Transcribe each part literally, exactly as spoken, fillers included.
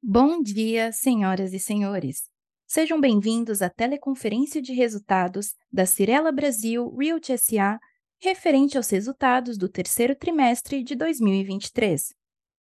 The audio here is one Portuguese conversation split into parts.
Bom dia, senhoras e senhores. Sejam bem-vindos à teleconferência de resultados da Cyrela Brasil Realty S A, referente aos resultados do terceiro trimestre de dois mil e vinte e três.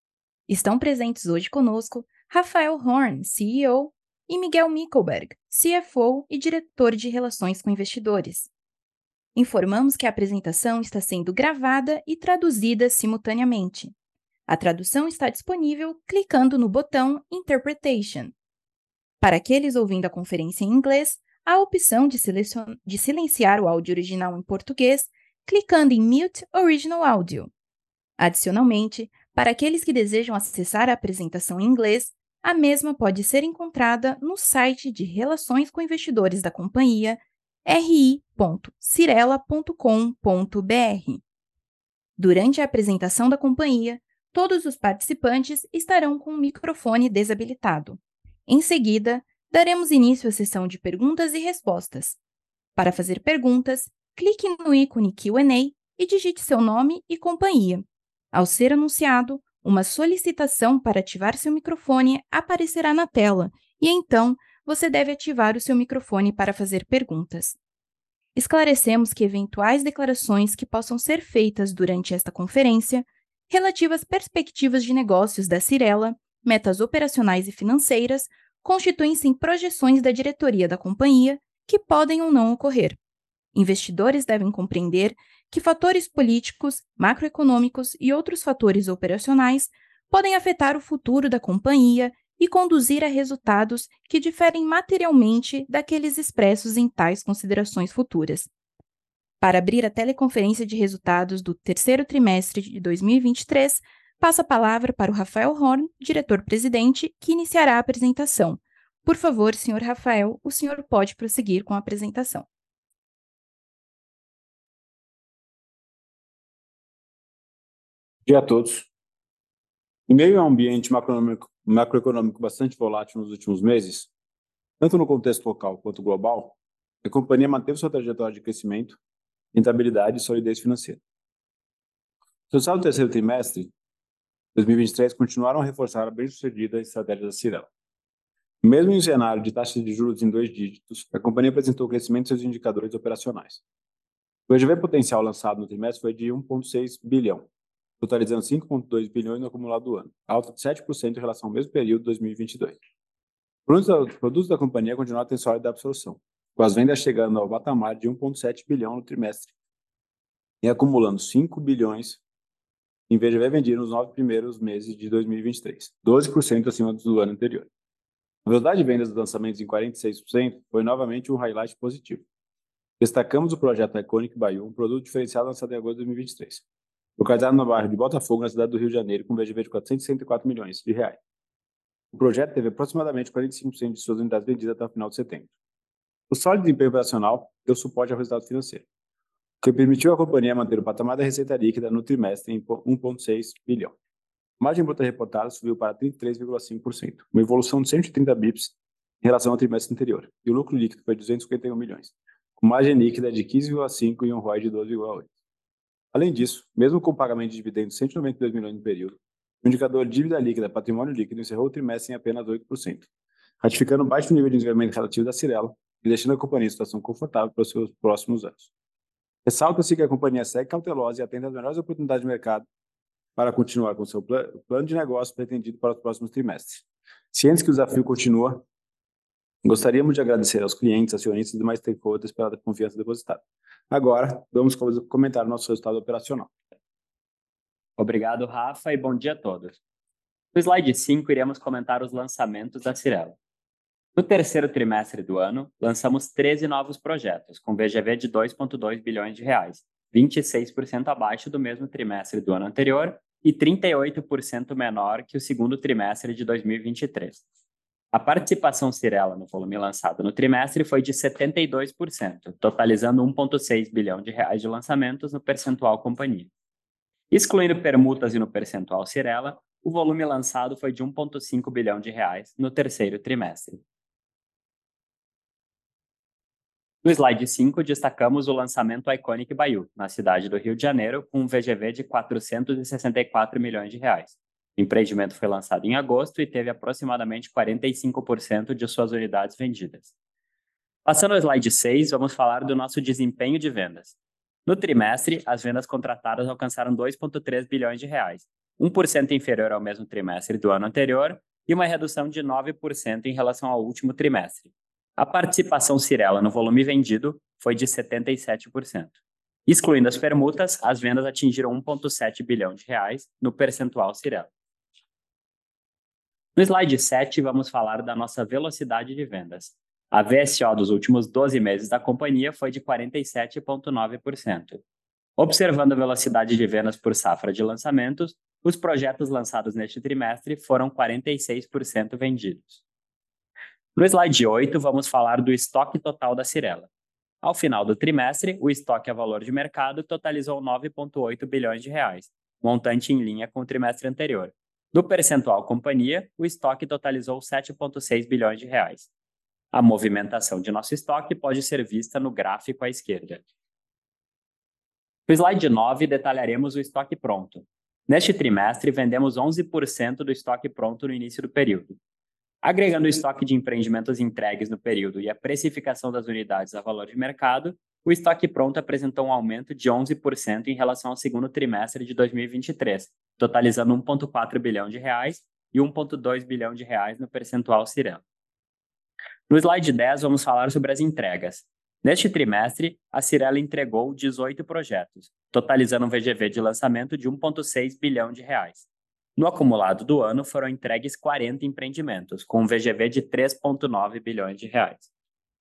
Estão presentes hoje conosco Rafael Horn, C E O, e Miguel Mickelberg, C F O e diretor de Relações com Investidores. Informamos que a apresentação está sendo gravada e traduzida simultaneamente. A tradução está disponível clicando no botão Interpretation. Para aqueles ouvindo a conferência em inglês, há a opção de, selecion... de silenciar o áudio original em português, clicando em Mute Original Audio. Adicionalmente, para aqueles que desejam acessar a apresentação em inglês, a mesma pode ser encontrada no site de Relações com Investidores da companhia, r i ponto cirela ponto com ponto b r. Durante a apresentação da companhia, todos os participantes estarão com o microfone desabilitado. Em seguida, daremos início à sessão de perguntas e respostas. Para fazer perguntas, clique no ícone Q and A e digite seu nome e companhia. Ao ser anunciado, uma solicitação para ativar seu microfone aparecerá na tela e, então, você deve ativar o seu microfone para fazer perguntas. Esclarecemos que eventuais declarações que possam ser feitas durante esta conferência, relativas às perspectivas de negócios da Cyrela, metas operacionais e financeiras, constituem-se em projeções da diretoria da companhia que podem ou não ocorrer. Investidores devem compreender que fatores políticos, macroeconômicos e outros fatores operacionais podem afetar o futuro da companhia e conduzir a resultados que diferem materialmente daqueles expressos em tais considerações futuras. Para abrir a teleconferência de resultados do terceiro trimestre de dois mil e vinte e três, passo a palavra para o Rafael Horn, diretor-presidente, que iniciará a apresentação. Por favor, senhor Rafael, o senhor pode prosseguir com a apresentação. Bom dia a todos. Em meio a um ambiente macroeconômico, macroeconômico bastante volátil nos últimos meses, tanto no contexto local quanto global, a companhia manteve sua trajetória de crescimento, rentabilidade e solidez financeira. Os resultados do terceiro trimestre de dois mil e vinte e três continuaram a reforçar a bem-sucedida estratégia da Cyrela. Mesmo em um cenário de taxas de juros em dois dígitos, a companhia apresentou crescimento em seus indicadores operacionais. O V G V potencial lançado no trimestre foi de um vírgula seis bilhão, totalizando cinco vírgula dois bilhões no acumulado do ano, alta de sete por cento em relação ao mesmo período de dois mil e vinte e dois. Os produtos da companhia continuam a ter sólida absorção, com as vendas chegando ao patamar de um vírgula sete bilhão no trimestre e acumulando cinco bilhões em V G V vendido nos nove primeiros meses de dois mil e vinte e três, doze por cento acima do ano anterior. A velocidade de vendas dos lançamentos em quarenta e seis por cento foi novamente um highlight positivo. Destacamos o projeto Iconic Bayou, um produto diferenciado lançado em agosto de dois mil e vinte e três, localizado no bairro de Botafogo, na cidade do Rio de Janeiro, com V G V de quatrocentos e sessenta e quatro milhões de reais. O projeto teve aproximadamente quarenta e cinco por cento de suas unidades vendidas até o final de setembro. O sólido desempenho operacional deu suporte ao resultado financeiro, o que permitiu à companhia manter o patamar da receita líquida no trimestre em um vírgula seis bilhão. A margem bruta reportada subiu para trinta e três vírgula cinco por cento, uma evolução de cento e trinta bips em relação ao trimestre anterior, e o lucro líquido foi de duzentos e cinquenta e um milhões, com margem líquida de quinze vírgula cinco por cento e um R O I de doze vírgula oito por cento. Além disso, mesmo com o pagamento de dividendos de cento e noventa e dois milhões no período, o indicador dívida líquida patrimônio líquido encerrou o trimestre em apenas oito por cento, ratificando o baixo nível de endividamento relativo da Cyrela e deixando a companhia em situação confortável para os seus próximos anos. Ressalta-se que a companhia segue cautelosa e atenta às melhores oportunidades de mercado para continuar com seu pl- plano de negócio pretendido para os próximos trimestres. Cientes que o desafio continua, gostaríamos de agradecer aos clientes, acionistas e demais stakeholders pela confiança depositada. Agora, vamos comentar o nosso resultado operacional. Obrigado, Rafa, e bom dia a todos. No slide cinco, iremos comentar os lançamentos da Cyrela. No terceiro trimestre do ano, lançamos treze novos projetos, com V G V de dois vírgula dois bilhões de reais, vinte e seis por cento abaixo do mesmo trimestre do ano anterior e trinta e oito por cento menor que o segundo trimestre de dois mil e vinte e três. A participação Cyrela no volume lançado no trimestre foi de setenta e dois por cento, totalizando um vírgula seis bilhão de reais de lançamentos no percentual companhia. Excluindo permutas e no percentual Cyrela, o volume lançado foi de um vírgula cinco bilhão de reais no terceiro trimestre. No slide cinco, destacamos o lançamento Iconic Bayou, na cidade do Rio de Janeiro, com um V G V de quatrocentos e sessenta e quatro milhões de reais, O empreendimento foi lançado em agosto e teve aproximadamente quarenta e cinco por cento de suas unidades vendidas. Passando ao slide seis, vamos falar do nosso desempenho de vendas. No trimestre, as vendas contratadas alcançaram dois vírgula três bilhões de reais, um por cento inferior ao mesmo trimestre do ano anterior e uma redução de nove por cento em relação ao último trimestre. A participação Cyrela no volume vendido foi de setenta e sete por cento. Excluindo as permutas, as vendas atingiram um vírgula sete bilhão de reais no percentual Cyrela. No slide sete, vamos falar da nossa velocidade de vendas. A V S O dos últimos doze meses da companhia foi de quarenta e sete vírgula nove por cento. Observando a velocidade de vendas por safra de lançamentos, os projetos lançados neste trimestre foram quarenta e seis por cento vendidos. No slide oito, vamos falar do estoque total da Cyrela. Ao final do trimestre, o estoque a valor de mercado totalizou nove vírgula oito bilhões de reais, montante em linha com o trimestre anterior. No percentual companhia, o estoque totalizou sete vírgula seis bilhões de reais. A movimentação de nosso estoque pode ser vista no gráfico à esquerda. No slide nove, detalharemos o estoque pronto. Neste trimestre, vendemos onze por cento do estoque pronto no início do período. Agregando o estoque de empreendimentos entregues no período e a precificação das unidades a valor de mercado, o estoque pronto apresentou um aumento de onze por cento em relação ao segundo trimestre de dois mil e vinte e três, totalizando um vírgula quatro bilhão de reais e um vírgula dois bilhão de reais no percentual Cyrela. No slide dez, vamos falar sobre as entregas. Neste trimestre, a Cyrela entregou dezoito projetos, totalizando um V G V de lançamento de um vírgula seis bilhão de reais. No acumulado do ano, foram entregues quarenta empreendimentos, com um V G V de três vírgula nove bilhões de reais.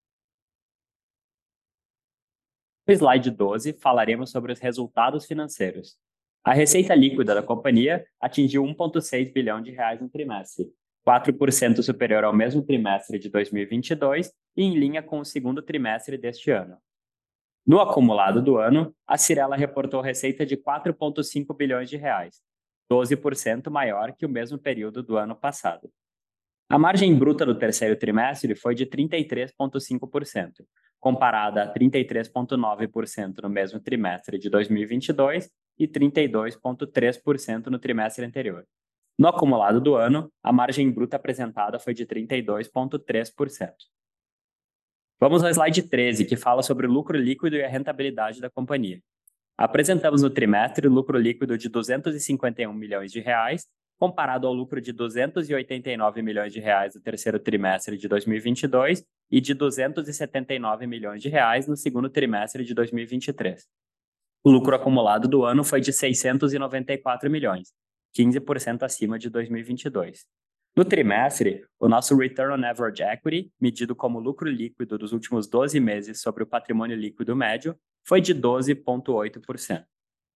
No slide doze, falaremos sobre os resultados financeiros. A receita líquida da companhia atingiu um vírgula seis bilhão de reais no trimestre, quatro por cento superior ao mesmo trimestre de dois mil e vinte e dois e em linha com o segundo trimestre deste ano. No acumulado do ano, a Cyrela reportou receita de quatro vírgula cinco bilhões de reais, doze por cento maior que o mesmo período do ano passado. A margem bruta do terceiro trimestre foi de trinta e três vírgula cinco por cento, comparada a trinta e três vírgula nove por cento no mesmo trimestre de dois mil e vinte e dois e trinta e dois vírgula três por cento no trimestre anterior. No acumulado do ano, a margem bruta apresentada foi de trinta e dois vírgula três por cento. Vamos ao slide treze, que fala sobre o lucro líquido e a rentabilidade da companhia. Apresentamos no trimestre o lucro líquido de duzentos e cinquenta e um milhões de reais, comparado ao lucro de duzentos e oitenta e nove milhões de reais no terceiro trimestre de dois mil e vinte e dois e de duzentos e setenta e nove milhões de reais no segundo trimestre de dois mil e vinte e três. O lucro acumulado do ano foi de seiscentos e noventa e quatro milhões, quinze por cento acima de dois mil e vinte e dois. No trimestre, o nosso Return on Average Equity, medido como lucro líquido dos últimos doze meses sobre o patrimônio líquido médio, foi de doze vírgula oito por cento.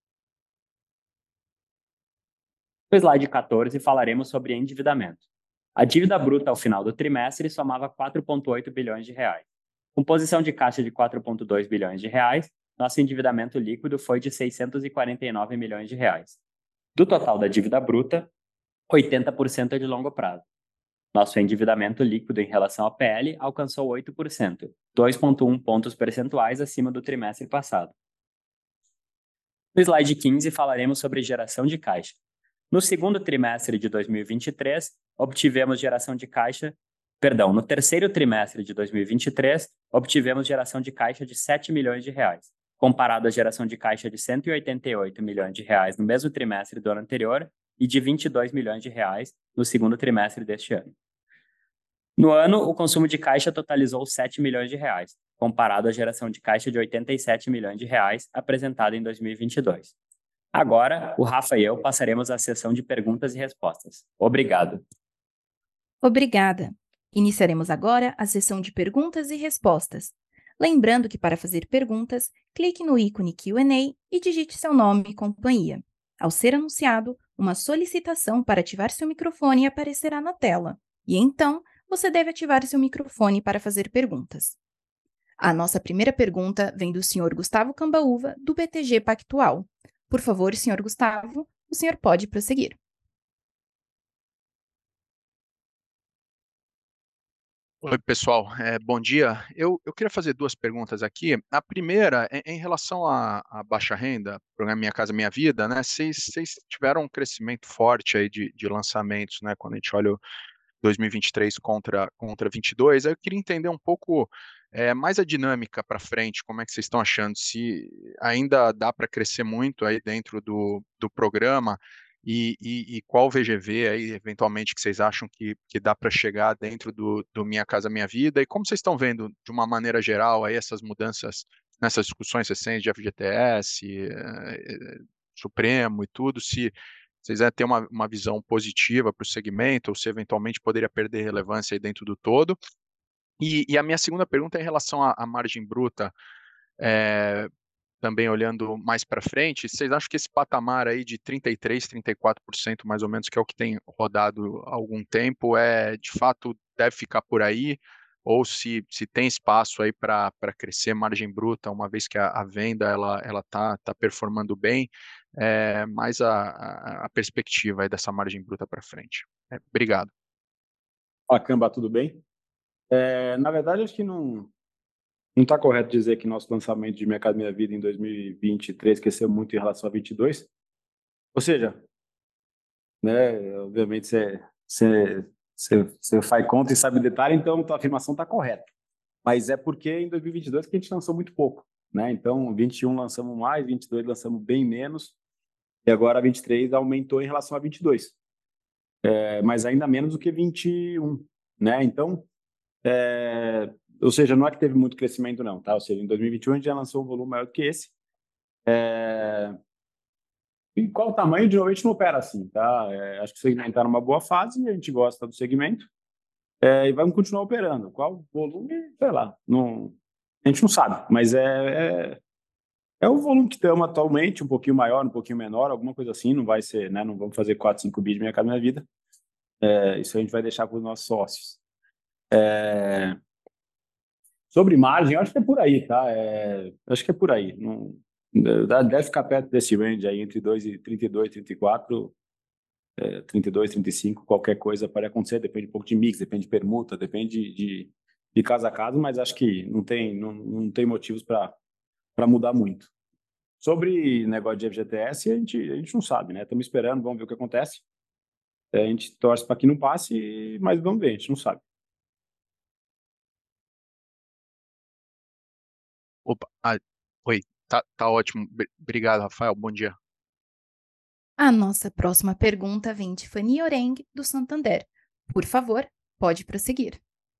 No slide quatorze, falaremos sobre endividamento. A dívida bruta ao final do trimestre somava quatro vírgula oito bilhões de reais. Com posição de caixa de quatro vírgula dois bilhões de reais, nosso endividamento líquido foi de seiscentos e quarenta e nove milhões de reais. Do total da dívida bruta, oitenta por cento é de longo prazo. Nosso endividamento líquido em relação ao P L alcançou oito por cento, dois vírgula um pontos percentuais acima do trimestre passado. No slide quinze, falaremos sobre geração de caixa. No segundo trimestre de dois mil e vinte e três, obtivemos geração de caixa, perdão, no terceiro trimestre de dois mil e vinte e três, obtivemos geração de caixa de sete milhões de reais, comparado à geração de caixa de cento e oitenta e oito milhões de reais no mesmo trimestre do ano anterior e de vinte e dois milhões de reais no segundo trimestre deste ano. No ano, o consumo de caixa totalizou sete milhões de reais, comparado à geração de caixa de oitenta e sete milhões de reais apresentada em dois mil e vinte e dois. Agora, o Rafa e eu passaremos à sessão de perguntas e respostas. Obrigado. Obrigada. Iniciaremos agora a sessão de perguntas e respostas. Lembrando que para fazer perguntas, clique no ícone Q and A e digite seu nome e companhia. Ao ser anunciado, uma solicitação para ativar seu microfone aparecerá na tela, e então você deve ativar seu microfone para fazer perguntas. A nossa primeira pergunta vem do senhor Gustavo Cambaúva, do B T G Pactual. Por favor, senhor Gustavo, o senhor pode prosseguir. Oi, pessoal. É, bom dia. Eu, eu queria fazer duas perguntas aqui. A primeira é em relação à, à baixa renda, programa Minha Casa Minha Vida, né? Vocês, vocês tiveram um crescimento forte aí de, de lançamentos, né? Quando a gente olha o dois mil e vinte e três contra, contra vinte e dois, aí eu queria entender um pouco é, mais a dinâmica para frente, como é que vocês estão achando, se ainda dá para crescer muito aí dentro do, do programa, e, e, e qual V G V aí, eventualmente, que vocês acham que, que dá para chegar dentro do, do Minha Casa Minha Vida, e como vocês estão vendo, de uma maneira geral, aí essas mudanças nessas discussões recentes de F G T S, eh, Supremo e tudo, se vocês devem ter uma, uma visão positiva para o segmento, ou se eventualmente poderia perder relevância aí dentro do todo. E, e a minha segunda pergunta é em relação à, à margem bruta, é, também olhando mais para frente, vocês acham que esse patamar aí de trinta e três, trinta e quatro por cento mais ou menos, que é o que tem rodado há algum tempo, é de fato deve ficar por aí? Ou se, se tem espaço aí para crescer margem bruta, uma vez que a, a venda ela ela tá, tá performando bem, é, mais a, a, a perspectiva aí dessa margem bruta para frente. É, obrigado. Fala, Camba, tudo bem? É, na verdade, acho que não não está correto dizer que nosso lançamento de Minha Casa Minha Vida em dois mil e vinte e três cresceu muito em relação a vinte e dois. Ou seja, né, obviamente você, você, você, você faz conta e sabe detalhe, então a afirmação está correta. Mas é porque em dois mil e vinte e dois que a gente lançou muito pouco, né? Então, vinte e um lançamos mais, vinte e dois lançamos bem menos, e agora vinte e três aumentou em relação a vinte e dois, é, mas ainda menos do que vinte e um, né? Então, é, ou seja, não é que teve muito crescimento não, tá? Ou seja, em dois mil e vinte e um a gente já lançou um volume maior do que esse. É, e qual o tamanho, de novo, a gente não opera assim, tá? É, acho que o segmento está numa boa fase, a gente gosta do segmento, é, e vamos continuar operando. Qual o volume, sei lá, não, a gente não sabe, mas é, é, é o volume que estamos atualmente, um pouquinho maior, um pouquinho menor, alguma coisa assim, não vai ser, né? Não vamos fazer quatro, cinco bi de Minha Casa Minha Vida, é, isso a gente vai deixar para os nossos sócios. É, sobre margem, eu acho que é por aí, tá? É, acho que é por aí. Não, deve ficar perto desse range aí, entre dois e trinta e dois, trinta e quatro, é, trinta e dois, trinta e cinco, qualquer coisa pode acontecer, depende um pouco de mix, depende de permuta, depende de, de caso a caso, mas acho que não tem, não, não tem motivos para mudar muito. Sobre negócio de F G T S, a gente, a gente não sabe, né? Estamos esperando, vamos ver o que acontece. É, a gente torce para que não passe, mas vamos ver, a gente não sabe. Opa, ah, oi, tá, tá ótimo. Br- Obrigado, Rafael. Bom dia. A nossa próxima pergunta vem de Fanny Oreng, do Santander. Por favor, pode prosseguir.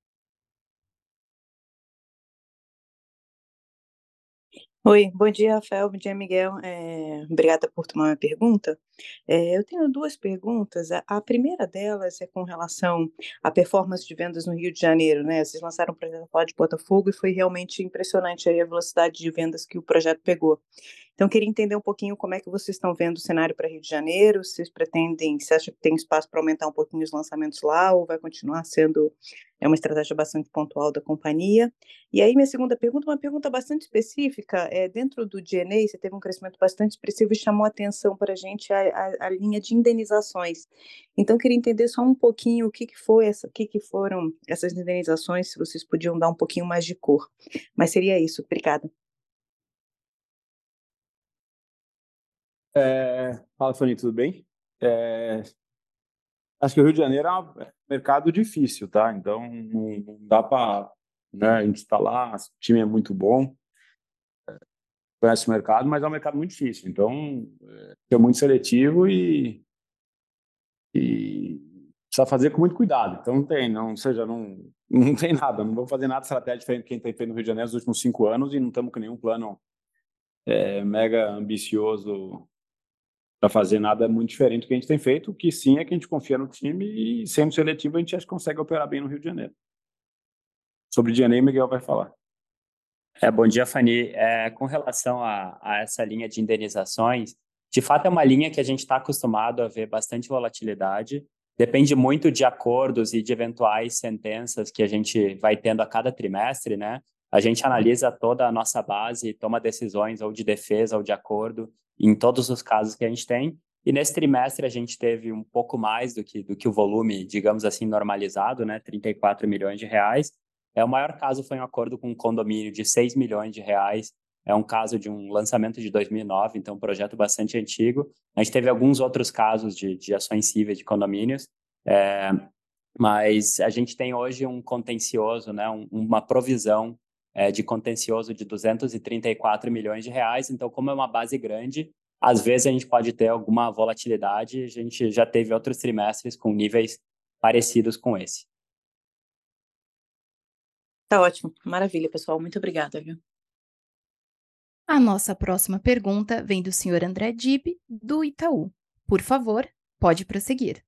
Oi, bom dia, Rafael, bom dia, Miguel. É, obrigada por tomar minha pergunta. É, eu tenho duas perguntas. A, a primeira delas é com relação à performance de vendas no Rio de Janeiro, né? Vocês lançaram um projeto lá de Botafogo e foi realmente impressionante aí a velocidade de vendas que o projeto pegou. Então, queria entender um pouquinho como é que vocês estão vendo o cenário para Rio de Janeiro, se vocês pretendem, se acha que tem espaço para aumentar um pouquinho os lançamentos lá, ou vai continuar sendo é uma estratégia bastante pontual da companhia. E aí, minha segunda pergunta, uma pergunta bastante específica, é, dentro do G N A, você teve um crescimento bastante expressivo e chamou a atenção para a gente a, a, a linha de indenizações. Então, queria entender só um pouquinho o que, que foi essa, o que, que foram essas indenizações, se vocês podiam dar um pouquinho mais de cor. Mas seria isso, obrigada. É, fala, Fanny, tudo bem? É, acho que o Rio de Janeiro é um mercado difícil, tá? Então, não, não dá para, né, a gente está lá, o time é muito bom, conhece o mercado, mas é um mercado muito difícil. Então, é, é muito seletivo e, e precisa fazer com muito cuidado. Então, não tem, não, ou seja, não, não tem nada, não vamos fazer nada de estratégia diferente do que a gente tem feito no Rio de Janeiro nos últimos cinco anos e não estamos com nenhum plano é, mega ambicioso para fazer nada muito diferente do que a gente tem feito. O que sim é que a gente confia no time e, sendo seletivo, a gente acha que consegue operar bem no Rio de Janeiro. Sobre D N A, Miguel vai falar. É, bom dia, Fanny. É, com relação a, a essa linha de indenizações, de fato é uma linha que a gente está acostumado a ver bastante volatilidade. Depende muito de acordos e de eventuais sentenças que a gente vai tendo a cada trimestre, né? A gente analisa toda a nossa base, toma decisões ou de defesa ou de acordo em todos os casos que a gente tem. E nesse trimestre a gente teve um pouco mais do que, do que o volume, digamos assim, normalizado, né? trinta e quatro milhões de reais. É, o maior caso foi um acordo com um condomínio de seis milhões de reais. É um caso de um lançamento de dois mil e nove, então um projeto bastante antigo. A gente teve alguns outros casos de, de ações cíveis de condomínios, é, mas a gente tem hoje um contencioso, né? Um, uma provisão é, de contencioso de duzentos e trinta e quatro milhões de reais. Então, como é uma base grande, às vezes a gente pode ter alguma volatilidade. A gente já teve outros trimestres com níveis parecidos com esse. Tá ótimo. Maravilha, pessoal. Muito obrigada, viu? A nossa próxima pergunta vem do senhor André Dib, do Itaú. Por favor, pode prosseguir.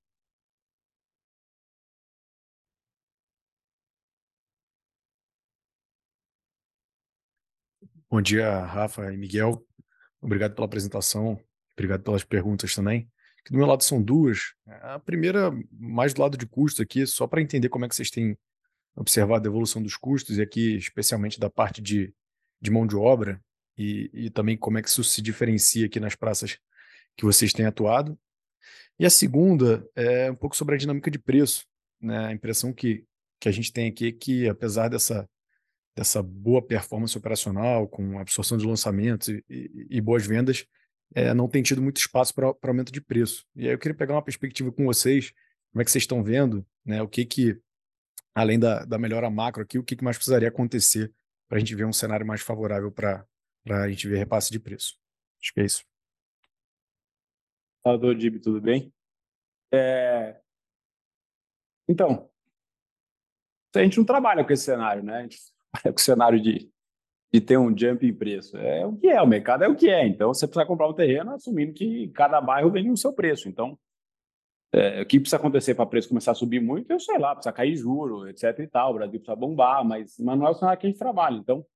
Bom dia, Rafa e Miguel. Obrigado pela apresentação, obrigado pelas perguntas também. Aqui do meu lado são duas. A primeira, mais do lado de custo aqui, só para entender como é que vocês têm observado a evolução dos custos, e aqui especialmente da parte de, de mão de obra, e, e também como é que isso se diferencia aqui nas praças que vocês têm atuado. E a segunda é um pouco sobre a dinâmica de preço, né? A impressão que, que a gente tem aqui é que, apesar dessa dessa boa performance operacional, com absorção de lançamentos e, e, e boas vendas, é, não tem tido muito espaço para aumento de preço. E aí eu queria pegar uma perspectiva com vocês, como é que vocês estão vendo, né, o que que, além da, da melhora macro aqui, o que, que mais precisaria acontecer para a gente ver um cenário mais favorável para a gente ver repasse de preço. Acho que é isso. Salvador Dib, tudo bem? É... Então, a gente não trabalha com esse cenário, né? A gente trabalha com o cenário de, de ter um jump em preço. É o que é, o mercado é o que é. Então, você precisa comprar um terreno assumindo que cada bairro vende o seu preço. Então, é, o que precisa acontecer para o preço começar a subir muito, eu sei lá, precisa cair juro, etc e tal, o Brasil precisa bombar, mas, mas não é o cenário que a gente trabalha. Então,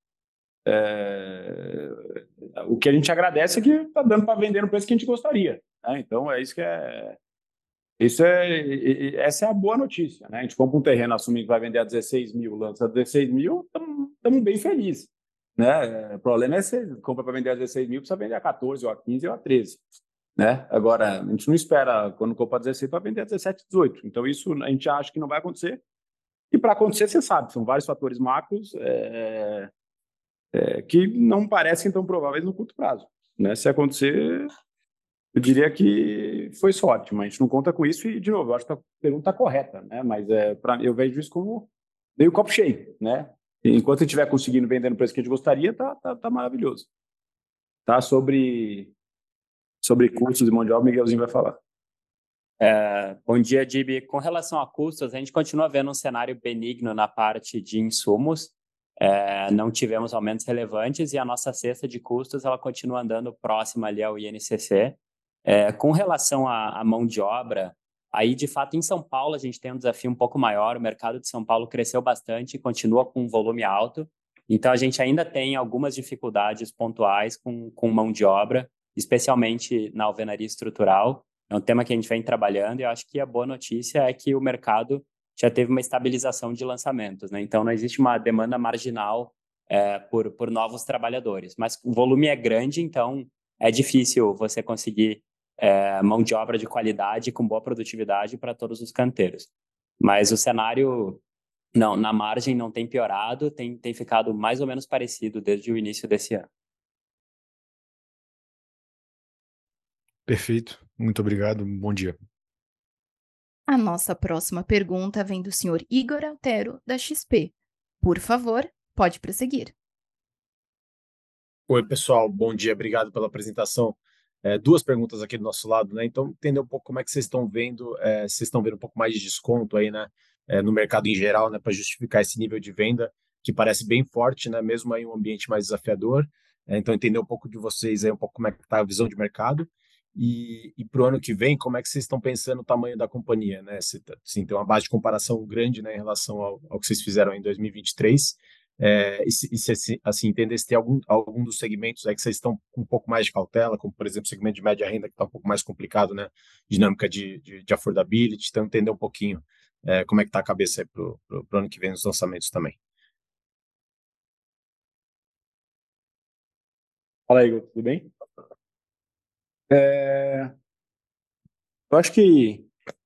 é, o que a gente agradece é que está dando para vender no preço que a gente gostaria. Né? Então, é isso que é... Isso é, essa é a boa notícia, né? A gente compra um terreno assumindo que vai vender a dezesseis mil, lança a dezesseis mil, estamos bem felizes, né? O problema é se você compra para vender a dezesseis mil, precisa vender a quatorze, ou a quinze, ou a treze, né? Agora, a gente não espera, quando compra a dezesseis, para vender a dezessete, dezoito. Então, isso a gente acha que não vai acontecer. E para acontecer, você sabe, são vários fatores macros é, é, que não parecem tão prováveis no curto prazo, né? Se acontecer, eu diria que foi sorte, mas a gente não conta com isso e, de novo, eu acho que a pergunta está correta, né? Mas é, pra, eu vejo isso como meio copo cheio, né? E enquanto a gente estiver conseguindo vender no preço que a gente gostaria, tá, tá, tá maravilhoso. Tá? Sobre, sobre custos e mão de obra, o Miguelzinho vai falar. É, bom dia, Dib. Com relação a custos, a gente continua vendo um cenário benigno na parte de insumos. É, não tivemos aumentos relevantes e a nossa cesta de custos ela continua andando próxima ali ao I N C C. É, com relação à, à mão de obra, aí de fato em São Paulo a gente tem um desafio um pouco maior. O mercado de São Paulo cresceu bastante e continua com um volume alto. Então a gente ainda tem algumas dificuldades pontuais com, com mão de obra, especialmente na alvenaria estrutural. É um tema que a gente vem trabalhando e eu acho que a boa notícia é que o mercado já teve uma estabilização de lançamentos, né? Então não existe uma demanda marginal é, por, por novos trabalhadores, mas o volume é grande, então é difícil você conseguir é, mão de obra de qualidade com boa produtividade para todos os canteiros. Mas o cenário, não, na margem não tem piorado, tem, tem ficado mais ou menos parecido desde o início desse ano. Perfeito, muito obrigado, bom dia. A nossa próxima pergunta vem do senhor Igor Altero, da X P. Por favor, pode prosseguir. Oi, pessoal, bom dia, obrigado pela apresentação. É, duas perguntas aqui do nosso lado, né? Então, entender um pouco como é que vocês estão vendo, é, vocês estão vendo um pouco mais de desconto aí, né? É, no mercado em geral, né? Para justificar esse nível de venda que parece bem forte, né? Mesmo aí em um ambiente mais desafiador. É, então, entender um pouco de vocês aí, um pouco como é que está a visão de mercado. E, e para o ano que vem, como é que vocês estão pensando o tamanho da companhia, né? Se, assim, tem uma base de comparação grande, né, em relação ao, ao que vocês fizeram em dois mil e vinte e três. É, e, se, e se, assim, entender se tem algum, algum dos segmentos aí que vocês estão com um pouco mais de cautela, como, por exemplo, o segmento de média renda, que está um pouco mais complicado, né? Dinâmica de, de, de affordability, então entender um pouquinho é, como é que está a cabeça aí para o ano que vem nos lançamentos também. Fala aí, Igor, tudo bem? É... Eu acho que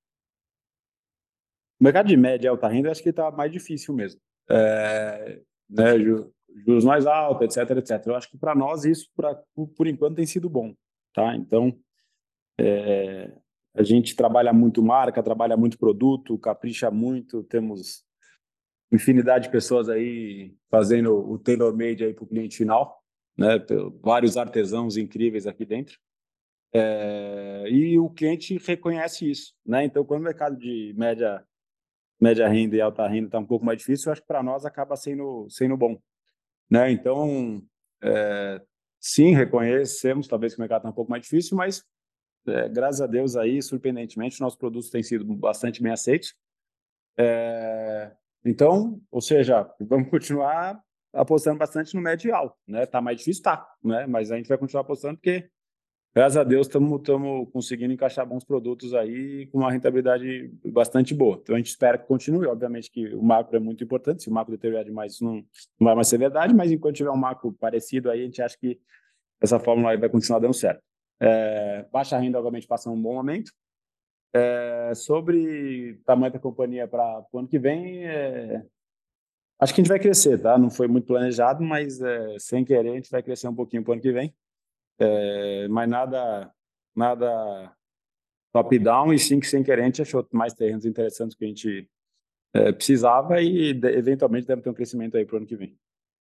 o mercado de média e alta renda, acho que está mais difícil mesmo. É, né, ju- juros mais altos, etc, etcétera. Eu acho que para nós isso, pra, por, por enquanto, tem sido bom. Tá? Então, é, a gente trabalha muito marca, trabalha muito produto, capricha muito, temos infinidade de pessoas aí fazendo o tailor-made aí para o cliente final, né? Vários artesãos incríveis aqui dentro. É, e o cliente reconhece isso, né? Então, quando o mercado de média média renda e alta renda está um pouco mais difícil, eu acho que para nós acaba sendo sendo bom, né? Então, é, sim, reconhecemos talvez que o mercado está um pouco mais difícil, mas é, graças a Deus aí, surpreendentemente, nossos produtos têm sido bastante bem aceitos. É, então, ou seja, vamos continuar apostando bastante no médio e alto, né? Tá mais difícil, tá, né? Mas a gente vai continuar apostando porque, graças a Deus, estamos conseguindo encaixar bons produtos aí com uma rentabilidade bastante boa. Então, a gente espera que continue. Obviamente que o macro é muito importante. Se o macro deteriorar demais, isso não, não vai mais ser verdade, mas enquanto tiver um macro parecido aí, a gente acha que essa fórmula aí vai continuar dando certo. É, baixa renda, obviamente, passa um bom momento. É, sobre tamanho da companhia para o ano que vem, é, acho que a gente vai crescer, tá? Não foi muito planejado, mas é, sem querer a gente vai crescer um pouquinho para o ano que vem. É, mas nada, nada top-down, e sim que sem querer a gente achou mais terrenos interessantes que a gente é, precisava e de, eventualmente deve ter um crescimento aí para o ano que vem.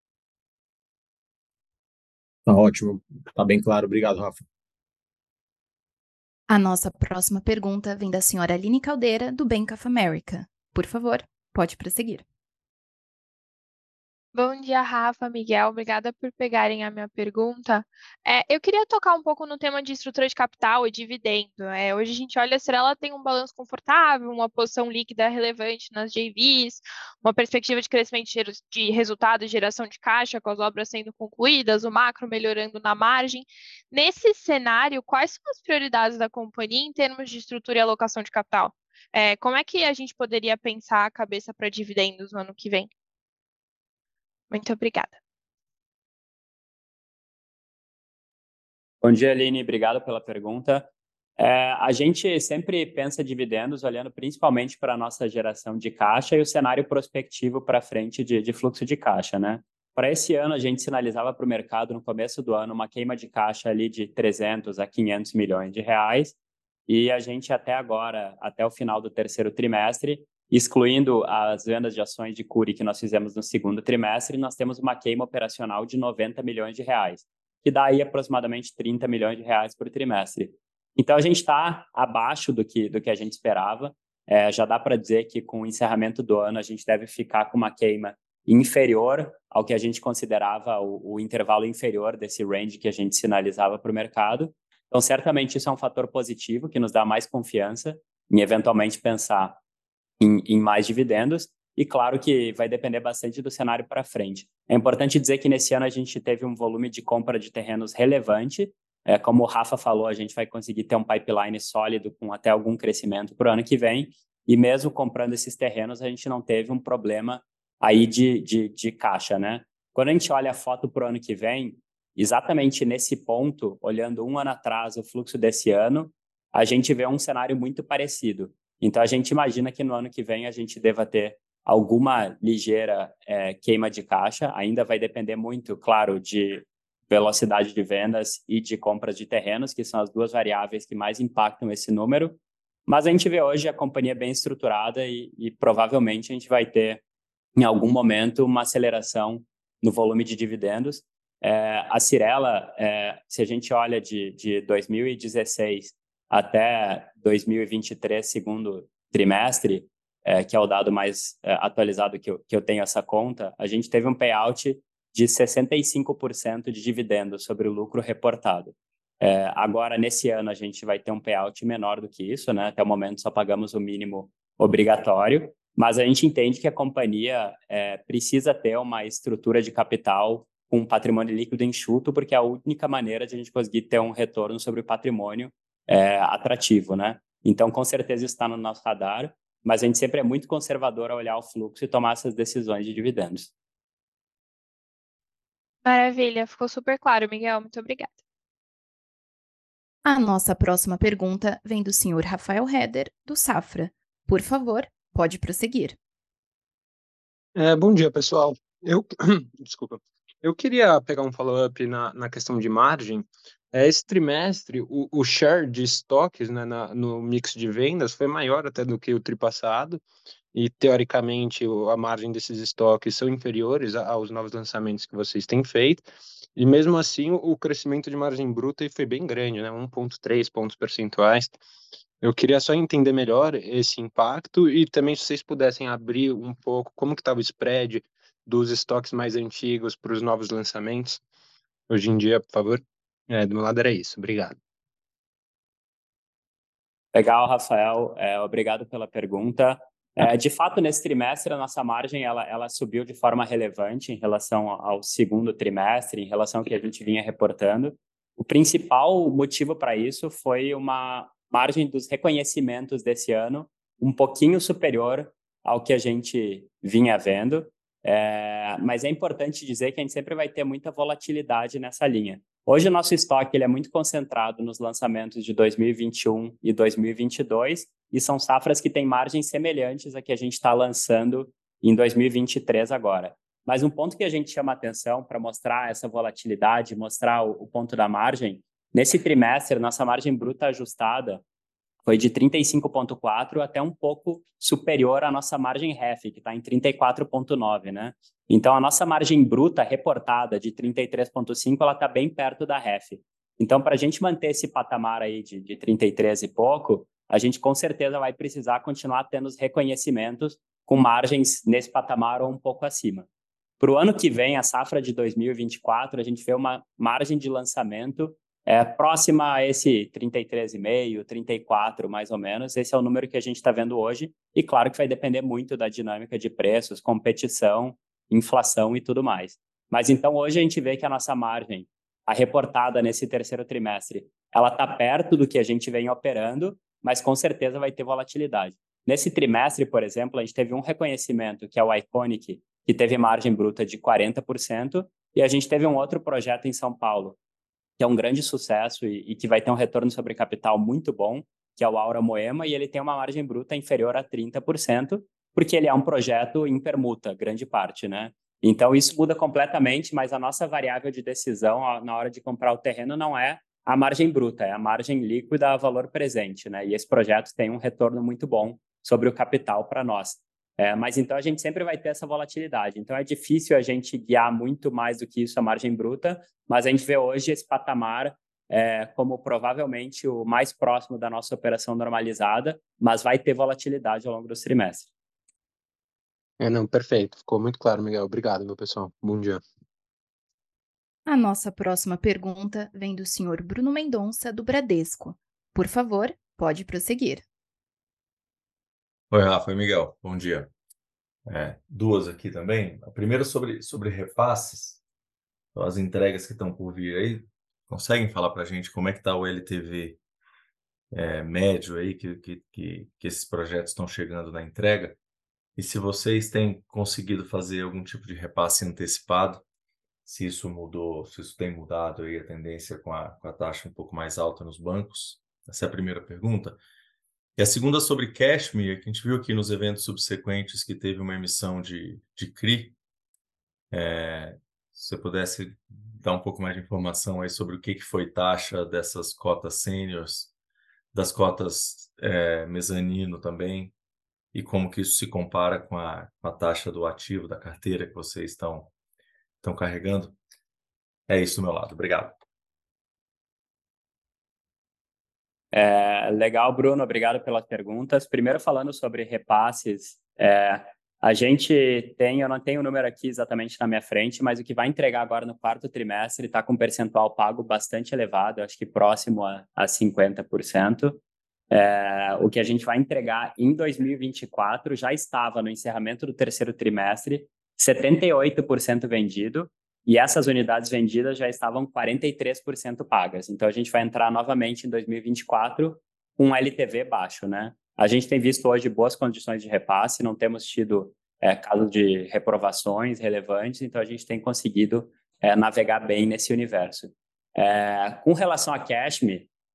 Tá ótimo, tá bem claro. Obrigado, Rafa. A nossa próxima pergunta vem da senhora Aline Caldeira, do Bank of America. Por favor, pode prosseguir. Bom dia, Rafa, Miguel. Obrigada por pegarem a minha pergunta. É, eu queria tocar um pouco no tema de estrutura de capital e dividendo. É, hoje a gente olha se ela tem um balanço confortável, uma posição líquida relevante nas J Vs, uma perspectiva de crescimento de gera- de resultado e geração de caixa com as obras sendo concluídas, o macro melhorando na margem. Nesse cenário, quais são as prioridades da companhia em termos de estrutura e alocação de capital? É, como é que a gente poderia pensar a cabeça para dividendos no ano que vem? Muito obrigada. Bom dia, Aline. Obrigado pela pergunta. É, a gente sempre pensa dividendos olhando principalmente para a nossa geração de caixa e o cenário prospectivo para frente de, de fluxo de caixa, né? Para esse ano, a gente sinalizava para o mercado no começo do ano uma queima de caixa ali de trezentos a quinhentos milhões de reais, e a gente até agora, até o final do terceiro trimestre, excluindo as vendas de ações de Cury que nós fizemos no segundo trimestre, nós temos uma queima operacional de noventa milhões de reais, que dá aí aproximadamente trinta milhões de reais por trimestre. Então, a gente está abaixo do que, do que a gente esperava. É, já dá para dizer que com o encerramento do ano, a gente deve ficar com uma queima inferior ao que a gente considerava o, o intervalo inferior desse range que a gente sinalizava para o mercado. Então, certamente, isso é um fator positivo que nos dá mais confiança em eventualmente pensar em, em mais dividendos. E claro que vai depender bastante do cenário para frente. É importante dizer que nesse ano a gente teve um volume de compra de terrenos relevante. É, como o Rafa falou, a gente vai conseguir ter um pipeline sólido com até algum crescimento para o ano que vem. E mesmo comprando esses terrenos, a gente não teve um problema aí de, de, de caixa, né? Quando a gente olha a foto para o ano que vem, exatamente nesse ponto, olhando um ano atrás o fluxo desse ano, a gente vê um cenário muito parecido. Então, a gente imagina que no ano que vem a gente deva ter alguma ligeira é, queima de caixa. Ainda vai depender muito, claro, de velocidade de vendas e de compras de terrenos, que são as duas variáveis que mais impactam esse número. Mas a gente vê hoje a companhia bem estruturada e, e provavelmente a gente vai ter, em algum momento, uma aceleração no volume de dividendos. É, a Cyrela, é, se a gente olha de, de dois mil e dezesseis até dois mil e vinte e três, segundo trimestre, é, que é o dado mais é, atualizado que eu, que eu tenho essa conta, a gente teve um payout de sessenta e cinco por cento de dividendos sobre o lucro reportado. É, agora, nesse ano, a gente vai ter um payout menor do que isso, né? Até o momento só pagamos o mínimo obrigatório, mas a gente entende que a companhia é, precisa ter uma estrutura de capital com um patrimônio líquido enxuto, porque é a única maneira de a gente conseguir ter um retorno sobre o patrimônio é, atrativo, né? Então, com certeza, isso está no nosso radar, mas a gente sempre é muito conservador ao olhar o fluxo e tomar essas decisões de dividendos. Maravilha, ficou super claro, Miguel. Muito obrigada. A nossa próxima pergunta vem do senhor Rafael Heder, do Safra. Por favor, pode prosseguir. É, bom dia, pessoal. Eu, desculpa. Eu queria pegar um follow-up na, na questão de margem. É, esse trimestre, o, o share de estoques, né, na, no mix de vendas foi maior até do que o tri passado, e teoricamente o- a margem desses estoques são inferiores a- aos novos lançamentos que vocês têm feito, e mesmo assim o, o crescimento de margem bruta foi bem grande, né, um vírgula três pontos percentuais. Eu queria só entender melhor esse impacto e também se vocês pudessem abrir um pouco como que estava o spread dos estoques mais antigos para os novos lançamentos hoje em dia, por favor. É, do meu lado era isso. Obrigado. Legal, Rafael. É, obrigado pela pergunta. É, de fato, nesse trimestre, a nossa margem ela, ela subiu de forma relevante em relação ao segundo trimestre, em relação ao que a gente vinha reportando. O principal motivo para isso foi uma margem dos reconhecimentos desse ano um pouquinho superior ao que a gente vinha vendo. É, mas é importante dizer que a gente sempre vai ter muita volatilidade nessa linha. Hoje, o nosso estoque ele é muito concentrado nos lançamentos de dois mil e vinte e um e dois mil e vinte e dois, e são safras que têm margens semelhantes a que a gente está lançando em dois mil e vinte e três agora. Mas um ponto que a gente chama atenção para mostrar essa volatilidade, mostrar o, o ponto da margem, nesse trimestre, nossa margem bruta ajustada foi de trinta e cinco vírgula quatro até um pouco superior à nossa margem R E F, que está em trinta e quatro vírgula nove, né? Então, a nossa margem bruta reportada de trinta e três vírgula cinco, ela está bem perto da R E F. Então, para a gente manter esse patamar aí de, de trinta e três e pouco, a gente com certeza vai precisar continuar tendo os reconhecimentos com margens nesse patamar ou um pouco acima. Para o ano que vem, a safra de dois mil e vinte e quatro, a gente vê uma margem de lançamento é, próxima a esse trinta e três vírgula cinco, trinta e quatro mais ou menos. Esse é o número que a gente está vendo hoje. E claro que vai depender muito da dinâmica de preços, competição, inflação e tudo mais. Mas então hoje a gente vê que a nossa margem, a reportada nesse terceiro trimestre, ela está perto do que a gente vem operando, mas com certeza vai ter volatilidade. Nesse trimestre, por exemplo, a gente teve um reconhecimento, que é o Iconic, que teve margem bruta de quarenta por cento, e a gente teve um outro projeto em São Paulo, que é um grande sucesso e, e que vai ter um retorno sobre capital muito bom, que é o Aura Moema, e ele tem uma margem bruta inferior a trinta por cento, porque ele é um projeto em permuta, grande parte, né? Então, isso muda completamente, mas a nossa variável de decisão ó, na hora de comprar o terreno não é a margem bruta, é a margem líquida a valor presente, né? E esse projeto tem um retorno muito bom sobre o capital para nós. É, mas então a gente sempre vai ter essa volatilidade. Então é difícil a gente guiar muito mais do que isso a margem bruta, mas a gente vê hoje esse patamar é, como provavelmente o mais próximo da nossa operação normalizada, mas vai ter volatilidade ao longo dos trimestres. É, não, perfeito. Ficou muito claro, Miguel. Obrigado, meu pessoal. Bom dia. A nossa próxima pergunta vem do senhor Bruno Mendonça, do Bradesco. Por favor, pode prosseguir. Oi, Rafa, oi, Miguel. Bom dia. É, duas aqui também. A primeira sobre, sobre repasses, então, as entregas que estão por vir aí. Conseguem falar para a gente como é que está o L T V é, médio aí que, que, que, que esses projetos estão chegando na entrega? E se vocês têm conseguido fazer algum tipo de repasse antecipado, se isso mudou, se isso tem mudado aí a tendência com a, com a taxa um pouco mais alta nos bancos? Essa é a primeira pergunta. E a segunda sobre Cashmere, que a gente viu aqui nos eventos subsequentes que teve uma emissão de, de C R I. É, se você pudesse dar um pouco mais de informação aí sobre o que, que foi taxa dessas cotas seniors, das cotas é, mezanino também, e como que isso se compara com a, com a taxa do ativo da carteira que vocês estão, estão carregando. É isso do meu lado. Obrigado. É, legal, Bruno, obrigado pelas perguntas. Primeiro, falando sobre repasses, é, a gente tem, eu não tenho o número aqui exatamente na minha frente, mas o que vai entregar agora no quarto trimestre está com um percentual pago bastante elevado, acho que próximo a, a cinquenta por cento. É, o que a gente vai entregar em dois mil e vinte e quatro já estava no encerramento do terceiro trimestre, setenta e oito por cento vendido, e essas unidades vendidas já estavam quarenta e três por cento pagas. Então, a gente vai entrar novamente em dois mil e vinte e quatro com um L T V baixo, né? A gente tem visto hoje boas condições de repasse, não temos tido é, casos de reprovações relevantes, então a gente tem conseguido é, navegar bem nesse universo. É, com relação a Cashme,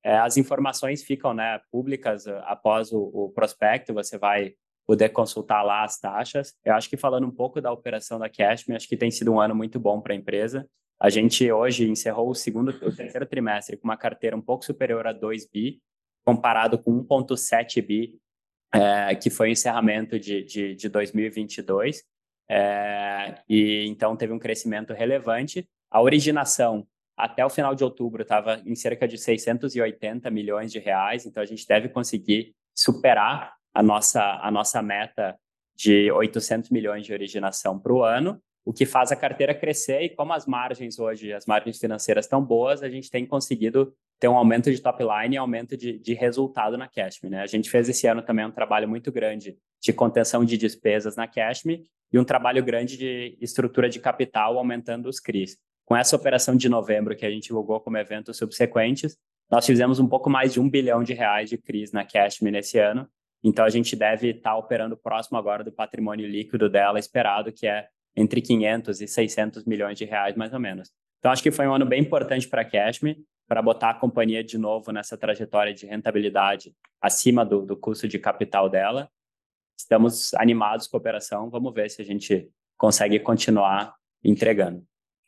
É, as informações ficam, né, públicas uh, após o, o prospecto, você vai poder consultar lá as taxas. Eu acho que falando um pouco da operação da Cashme, acho que tem sido um ano muito bom para a empresa. A gente hoje encerrou o segundo, o terceiro trimestre com uma carteira um pouco superior a dois bi, comparado com um vírgula sete bi, é, que foi o encerramento de, de, de dois mil e vinte e dois. É, e então teve um crescimento relevante. A originação até o final de outubro estava em cerca de seiscentos e oitenta milhões de reais, então a gente deve conseguir superar a nossa, a nossa meta de oitocentos milhões de originação para o ano, o que faz a carteira crescer, e como as margens hoje, as margens financeiras estão boas, a gente tem conseguido ter um aumento de top line e aumento de, de resultado na Cashme, né? A gente fez esse ano também um trabalho muito grande de contenção de despesas na Cashme e um trabalho grande de estrutura de capital, aumentando os C R Is. Com essa operação de novembro, que a gente divulgou como eventos subsequentes, nós fizemos um pouco mais de um bilhão de reais de C R Is na Cashme nesse ano, então a gente deve estar operando próximo agora do patrimônio líquido dela esperado, que é entre quinhentos e seiscentos milhões de reais, mais ou menos. Então, acho que foi um ano bem importante para a Cashme, para botar a companhia de novo nessa trajetória de rentabilidade acima do, do custo de capital dela. Estamos animados com a operação, vamos ver se a gente consegue continuar entregando.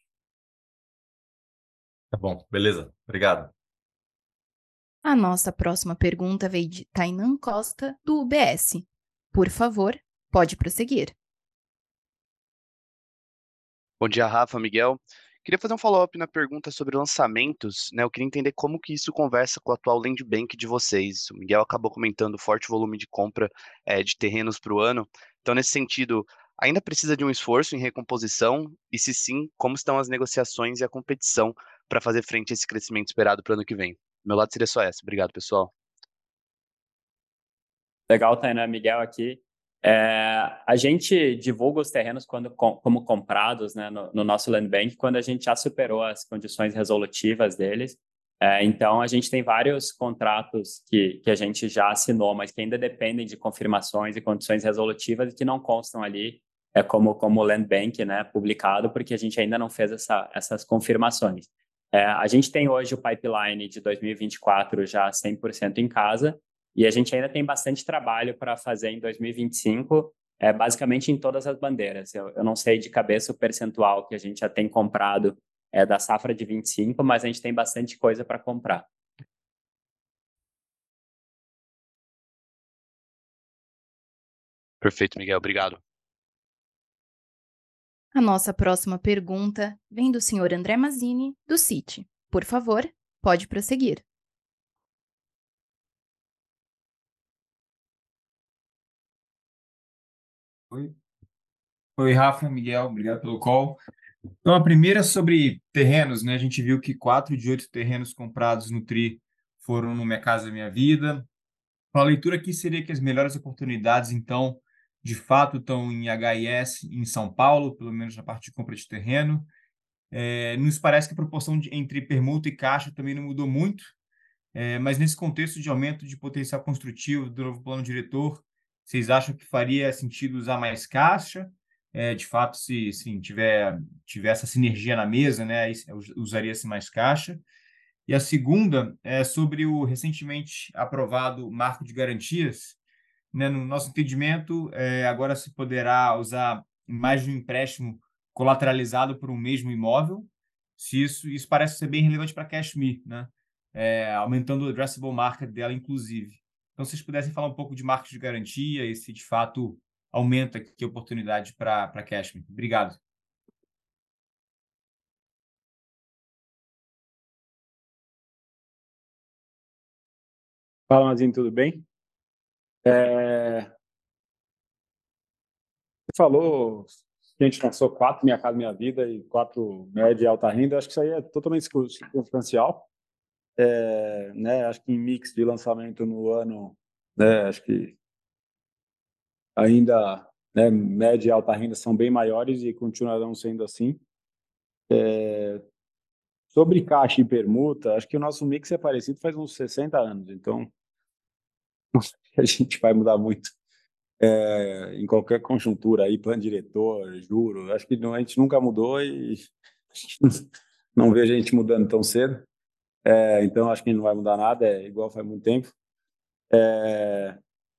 Tá bom, beleza. Obrigado. A nossa próxima pergunta veio de Tainan Costa, do U B S. Por favor, pode prosseguir. Bom dia, Rafa, Miguel. Queria fazer um follow-up na pergunta sobre lançamentos, né? Eu queria entender como que isso conversa com o atual land bank de vocês. O Miguel acabou comentando o forte volume de compra é, de terrenos para o ano. Então, nesse sentido, ainda precisa de um esforço em recomposição? E se sim, como estão as negociações e a competição para fazer frente a esse crescimento esperado para o ano que vem? Do meu lado seria só essa. Obrigado, pessoal. Legal, Tainá, Miguel aqui. É, a gente divulga os terrenos quando, com, como comprados, né, no, no nosso land bank, quando a gente já superou as condições resolutivas deles. É, então, a gente tem vários contratos que, que a gente já assinou, mas que ainda dependem de confirmações e condições resolutivas e que não constam ali é, como, como land bank, né, publicado, porque a gente ainda não fez essa, essas confirmações. É, a gente tem hoje o pipeline de dois mil e vinte e quatro já cem por cento em casa, e a gente ainda tem bastante trabalho para fazer em dois mil e vinte e cinco, é, basicamente em todas as bandeiras. Eu, eu não sei de cabeça o percentual que a gente já tem comprado é, da safra de vinte e cinco, mas a gente tem bastante coisa para comprar. Perfeito, Miguel. Obrigado. A nossa próxima pergunta vem do senhor André Mazzini, do Citi. Por favor, pode prosseguir. Oi. Oi, Rafa, Miguel, obrigado pelo call. Então, a primeira é sobre terrenos, né? A gente viu que quatro de oito terrenos comprados no Tri foram no Minha Casa Minha Vida. A leitura aqui seria que as melhores oportunidades, então, de fato, estão em H I S em São Paulo, pelo menos na parte de compra de terreno. É, nos parece que a proporção de, entre permuta e caixa também não mudou muito, é, mas nesse contexto de aumento de potencial construtivo do novo plano diretor, vocês acham que faria sentido usar mais caixa? É, de fato, se, se tiver, tiver essa sinergia na mesa, né, aí usaria-se mais caixa. E a segunda é sobre o recentemente aprovado marco de garantias. Né, no nosso entendimento, é, agora se poderá usar mais de um empréstimo colateralizado por um mesmo imóvel. Se isso, isso parece ser bem relevante para a Cashme, né? É, aumentando o addressable market dela, inclusive. Então, se vocês pudessem falar um pouco de marcos de garantia e se de fato aumenta aqui a oportunidade para a Cashme. Obrigado. Fala, Mazinho, tudo bem? É... Você falou que a gente lançou quatro Minha Casa Minha Vida e quatro média e alta renda. Acho que isso aí é totalmente circunstancial. É, né? Acho que em mix de lançamento no ano, né? Acho que ainda, né, média e alta renda são bem maiores e continuarão sendo assim. É... Sobre caixa e permuta, acho que o nosso mix é parecido faz uns sessenta anos, então a gente vai mudar muito. É, em qualquer conjuntura aí, plano diretor, juro, acho que não, a gente nunca mudou e não vejo a gente mudando tão cedo. É, então, acho que não vai mudar nada, é igual faz muito tempo. É,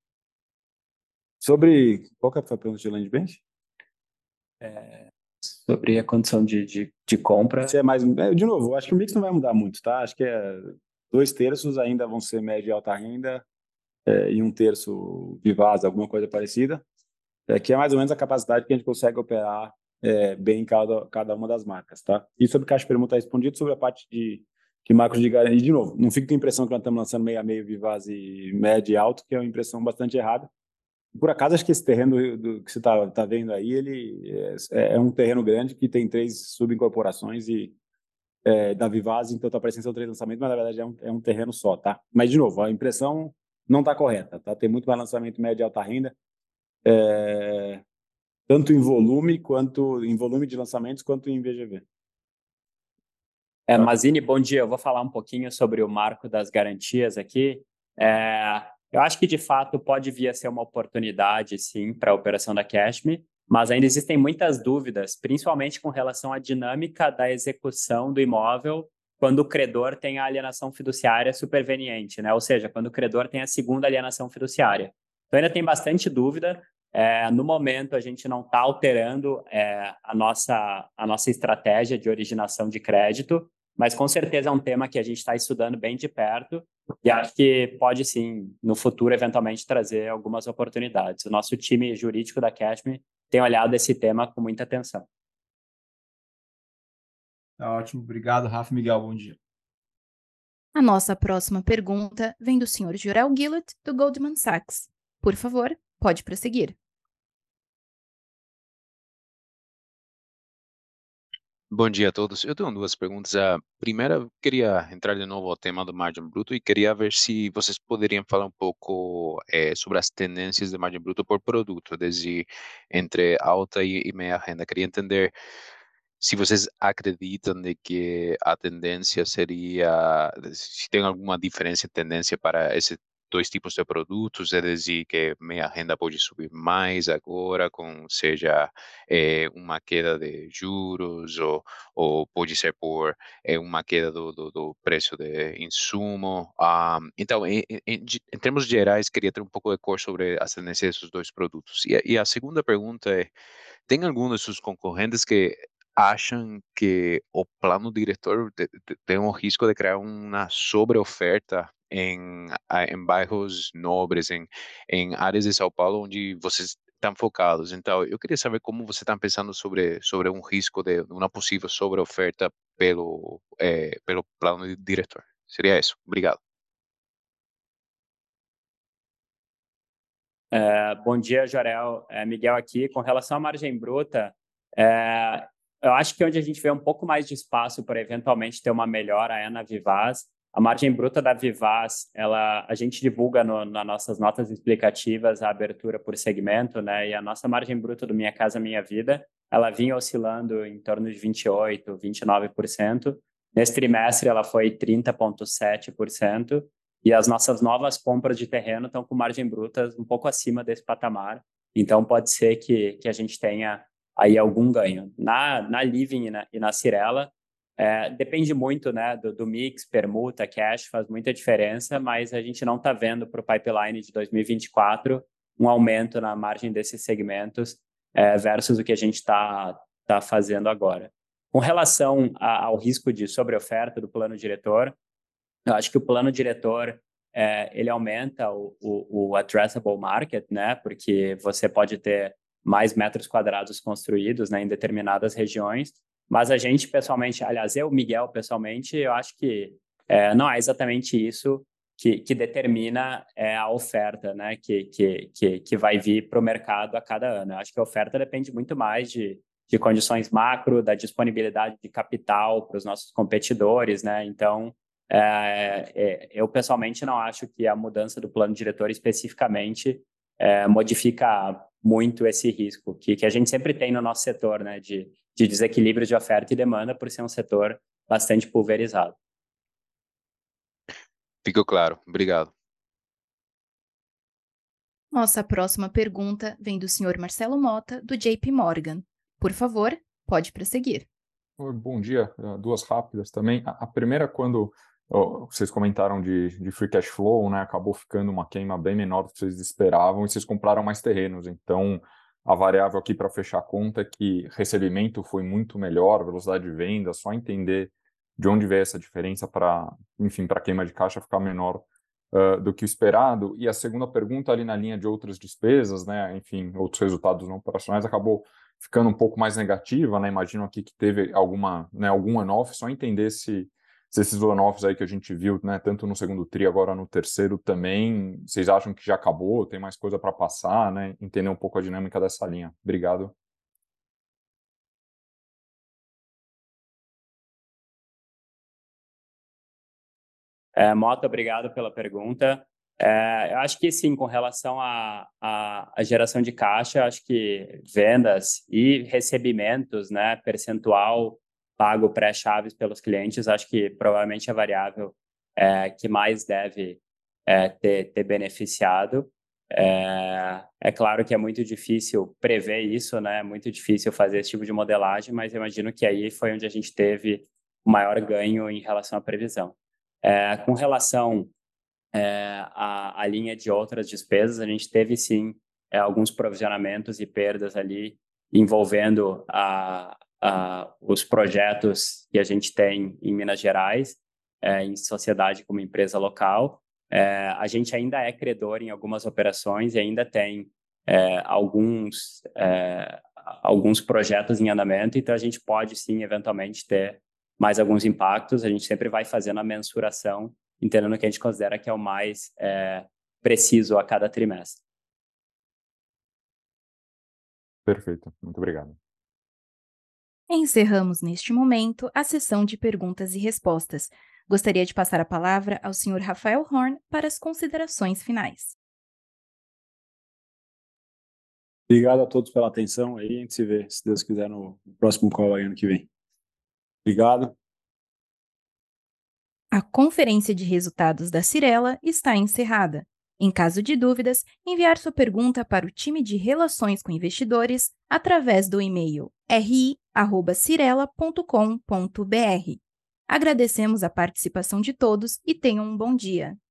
sobre... Qual que foi a pergunta de land bank? É, sobre a condição de, de, de compra. Se é mais, é, de novo, acho que o mix não vai mudar muito, tá? Acho que é dois terços ainda vão ser média e alta renda, é, e um terço Vivaz, alguma coisa parecida, é, que é mais ou menos a capacidade que a gente consegue operar é, bem em cada, cada uma das marcas, tá? E sobre caixa permuta respondido, sobre a parte de, de macros de garantia, e de novo, não fique com a impressão que nós estamos lançando meio a meio Vivaz e média e alto, que é uma impressão bastante errada. Por acaso, acho que esse terreno do, do, que você está tá vendo aí, ele é, é um terreno grande que tem três subincorporações e é, da Vivaz, então está parecendo ser três lançamentos, mas na verdade é um, é um terreno só, tá? Mas, de novo, a impressão não está correta, tá? Tem muito mais lançamento médio e alta renda, é, tanto em volume, quanto em volume de lançamentos, quanto em V G V. É, Mazini, bom dia. Eu vou falar um pouquinho sobre o marco das garantias aqui. É, eu acho que, de fato, pode vir a ser uma oportunidade, sim, para a operação da Cashme, mas ainda existem muitas dúvidas, principalmente com relação à dinâmica da execução do imóvel quando o credor tem a alienação fiduciária superveniente, né? Ou seja, quando o credor tem a segunda alienação fiduciária. Então, ainda tem bastante dúvida. É, no momento, a gente não está alterando é, a, nossa, a nossa estratégia de originação de crédito, mas com certeza é um tema que a gente está estudando bem de perto e acho que pode sim, no futuro, eventualmente trazer algumas oportunidades. O nosso time jurídico da Cashme tem olhado esse tema com muita atenção. Tá ótimo, obrigado, Rafa. Miguel, bom dia. A nossa próxima pergunta vem do senhor Jorel Guillet, do Goldman Sachs. Por favor, pode prosseguir. Bom dia a todos. Eu tenho duas perguntas. A primeira, eu queria entrar de novo ao tema do margem bruto e queria ver se vocês poderiam falar um pouco é, sobre as tendências de margem bruto por produto, desde entre alta e, e meia renda. Queria entender se vocês acreditam de que a tendência seria, se tem alguma diferença em tendência para esses dois tipos de produtos, é dizer, que meia renda pode subir mais agora, com seja é, uma queda de juros, ou, ou pode ser por é, uma queda do, do, do preço de insumo. Um, então, em, em, em termos gerais, queria ter um pouco de cor sobre as tendências desses dois produtos. E, e a segunda pergunta é, tem algum dos seus concorrentes que acham que o plano diretor te- te- tem um risco de criar uma sobreoferta em, a- em bairros nobres, em, em áreas de São Paulo onde vocês estão focados? Então, eu queria saber como você está pensando sobre, sobre um risco de uma possível sobreoferta pelo, eh, pelo plano di- diretor. Seria isso. Obrigado. É, bom dia, Jorel. É, Miguel aqui. Com relação à margem bruta, é, eu acho que onde a gente vê um pouco mais de espaço para eventualmente ter uma melhora é na Vivaz. A margem bruta da Vivaz, ela, a gente divulga no, nas nossas notas explicativas a abertura por segmento, né? E a nossa margem bruta do Minha Casa Minha Vida, ela vinha oscilando em torno de vinte e oito por cento, vinte e nove por cento. Nesse trimestre, ela foi trinta vírgula sete por cento. E as nossas novas compras de terreno estão com margem brutas um pouco acima desse patamar. Então, pode ser que, que a gente tenha aí algum ganho. Na, na Living e na, e na Cirela, é, depende muito, né, do, do mix, permuta, cash, faz muita diferença, mas a gente não está vendo para o pipeline de dois mil e vinte e quatro um aumento na margem desses segmentos é, versus o que a gente está tá fazendo agora. Com relação a, ao risco de sobreoferta do plano diretor, eu acho que o plano diretor é, ele aumenta o, o, o addressable market, né? Porque você pode ter mais metros quadrados construídos, né, em determinadas regiões. Mas a gente pessoalmente, aliás, eu, Miguel, pessoalmente, eu acho que é, não é exatamente isso que, que determina é, a oferta, né? Que, que, que, que vai vir para o mercado a cada ano. Eu acho que a oferta depende muito mais de, de condições macro, da disponibilidade de capital para os nossos competidores, né? Então, é, é, eu pessoalmente não acho que a mudança do plano diretor especificamente é, modifica muito esse risco que, que a gente sempre tem no nosso setor, né, de, de desequilíbrio de oferta e demanda por ser um setor bastante pulverizado. Ficou claro. Obrigado. Nossa próxima pergunta vem do senhor Marcelo Mota, do J P Morgan. Por favor, pode prosseguir. Oi, bom dia. Uh, Duas rápidas também. A a primeira, quando oh, vocês comentaram de, de free cash flow, né? Acabou ficando uma queima bem menor do que vocês esperavam e vocês compraram mais terrenos. Então, a variável aqui para fechar a conta é que recebimento foi muito melhor, velocidade de venda, só entender de onde veio essa diferença para, enfim, para a queima de caixa ficar menor uh, do que o esperado. E a segunda pergunta ali na linha de outras despesas, né? Enfim, outros resultados não operacionais, acabou ficando um pouco mais negativa, né? Imagino aqui que teve alguma, né, algum one-off, só entender se, se esses one-offs aí que a gente viu, né, tanto no segundo tri, agora no terceiro também, vocês acham que já acabou, tem mais coisa para passar, né? Entender um pouco a dinâmica dessa linha. Obrigado. É, Mota, obrigado pela pergunta. É, eu acho que sim, com relação à à à geração de caixa, acho que vendas e recebimentos, né, percentual pago pré-chaves pelos clientes, acho que provavelmente é a variável é, que mais deve é, ter, ter beneficiado. É, é claro que é muito difícil prever isso, né? É muito difícil fazer esse tipo de modelagem, mas eu imagino que aí foi onde a gente teve o maior ganho em relação à previsão. É, com relação é, à, à linha de outras despesas, a gente teve sim é, alguns provisionamentos e perdas ali envolvendo a, a, os projetos que a gente tem em Minas Gerais, é, em sociedade como empresa local. É, a gente ainda é credor em algumas operações e ainda tem é, alguns, é, alguns projetos em andamento, então a gente pode sim, eventualmente, ter mais alguns impactos. A gente sempre vai fazendo a mensuração, entendendo o que a gente considera que é o mais é, preciso a cada trimestre. Perfeito, muito obrigado. Encerramos neste momento a sessão de perguntas e respostas. Gostaria de passar a palavra ao senhor Rafael Horn para as considerações finais. Obrigado a todos pela atenção aí, a gente se vê, se Deus quiser, no próximo call aí ano que vem. Obrigado. A conferência de resultados da Cyrela está encerrada. Em caso de dúvidas, enviar sua pergunta para o time de Relações com Investidores através do e-mail r i arroba cyrela ponto com ponto b r. Agradecemos a participação de todos e tenham um bom dia.